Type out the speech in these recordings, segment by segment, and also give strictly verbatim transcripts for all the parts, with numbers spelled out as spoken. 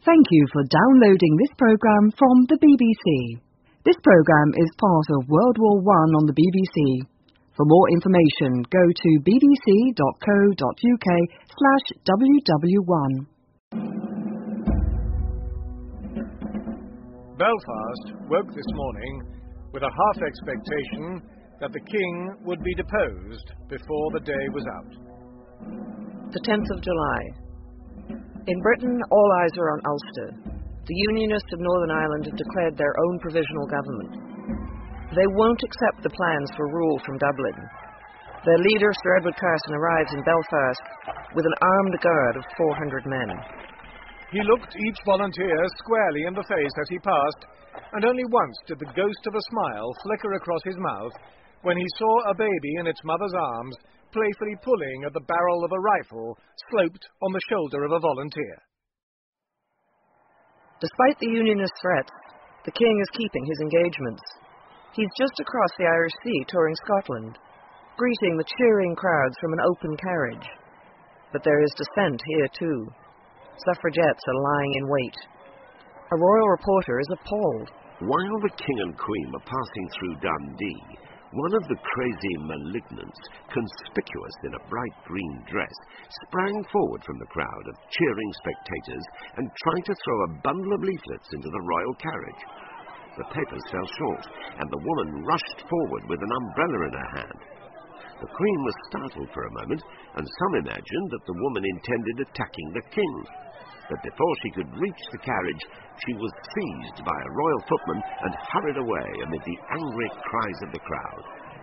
Thank you for downloading this program from the B B C. This program is part of World War One on the B B C. For more information, go to bbc.co.uk slash WW1. Belfast woke this morning with a half expectation that the King would be deposed before the day was out. The tenth of July. In Britain, all eyes are on Ulster. The Unionists of Northern Ireland have declared their own provisional government. They won't accept the plans for rule from Dublin. Their leader, Sir Edward Carson, arrives in Belfast with an armed guard of four hundred men. He looked each volunteer squarely in the face as he passed, and only once did the ghost of a smile flicker across his mouth when he saw a baby in its mother's arms playfully pulling at the barrel of a rifle sloped on the shoulder of a volunteer. Despite the Unionist threats, the King is keeping his engagements. He's just across the Irish Sea touring Scotland, greeting the cheering crowds from an open carriage. But there is dissent here too. Suffragettes are lying in wait. A royal reporter is appalled. While the King and Queen were passing through Dundee, one of the crazy malignants, conspicuous in a bright green dress, sprang forward from the crowd of cheering spectators and tried to throw a bundle of leaflets into the royal carriage. The papers fell short, and the woman rushed forward with an umbrella in her hand. The Queen was startled for a moment, and some imagined that the woman intended attacking the King. But before she could reach the carriage, she was seized by a royal footman and hurried away amid the angry cries of the crowd.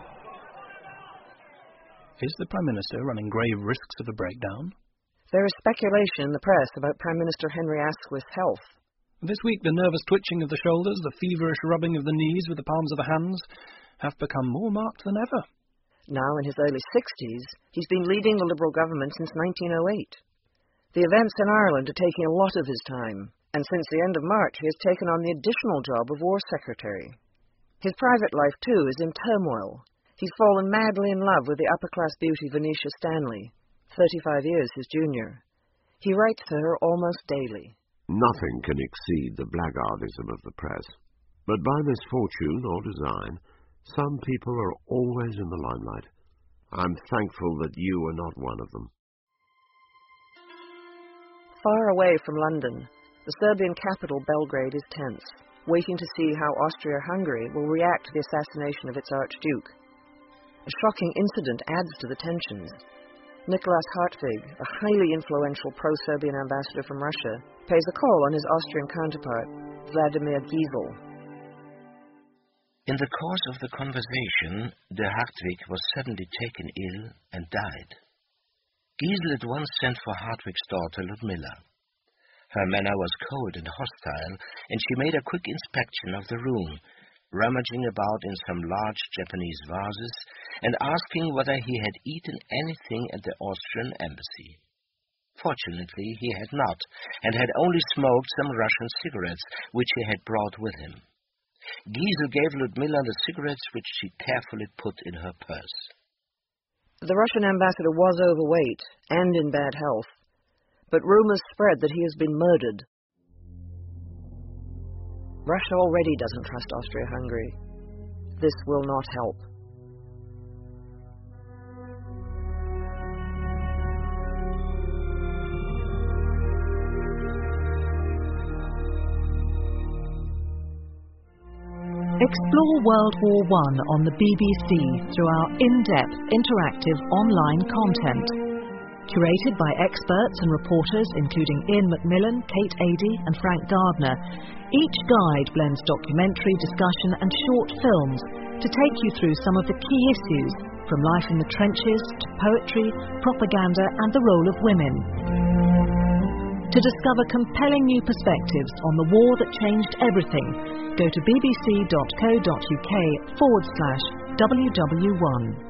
Is the Prime Minister running grave risks of a breakdown? There is speculation in the press about Prime Minister Henry Asquith's health. This week, the nervous twitching of the shoulders, the feverish rubbing of the knees with the palms of the hands, have become more marked than ever. Now in his early sixties, he's been leading the Liberal government since nineteen oh eight. The events in Ireland are taking a lot of his time, and since the end of March he has taken on the additional job of War Secretary. His private life, too, is in turmoil. He's fallen madly in love with the upper-class beauty Venetia Stanley, thirty-five years his junior. He writes to her almost daily. Nothing can exceed the blackguardism of the press. But by misfortune or design, some people are always in the limelight. I'm thankful that you are not one of them. Far away from London, the Serbian capital Belgrade is tense, waiting to see how Austria-Hungary will react to the assassination of its Archduke. A shocking incident adds to the tensions. Nicholas Hartwig, a highly influential pro-Serbian ambassador from Russia, pays a call on his Austrian counterpart, Vladimir Giesel. In the course of the conversation, de Hartwig was suddenly taken ill and died. Giesel at once sent for Hartwig's daughter Ludmilla. Her manner was cold and hostile, and she made a quick inspection of the room, rummaging about in some large Japanese vases and asking whether he had eaten anything at the Austrian embassy. Fortunately, he had not, and had only smoked some Russian cigarettes, which he had brought with him. Giesel gave Ludmilla the cigarettes, which she carefully put in her purse. The Russian ambassador was overweight and in bad health, but rumors spread that he has been murdered. Russia already doesn't trust Austria-Hungary. This will not help. Explore World War One on the B B C through our in-depth, interactive online content. Curated by experts and reporters including Ian Macmillan, Kate Adie and Frank Gardner, each guide blends documentary, discussion and short films to take you through some of the key issues, from life in the trenches to poetry, propaganda and the role of women. To discover compelling new perspectives on the war that changed everything, go to bbc.co.uk forward slash WW1.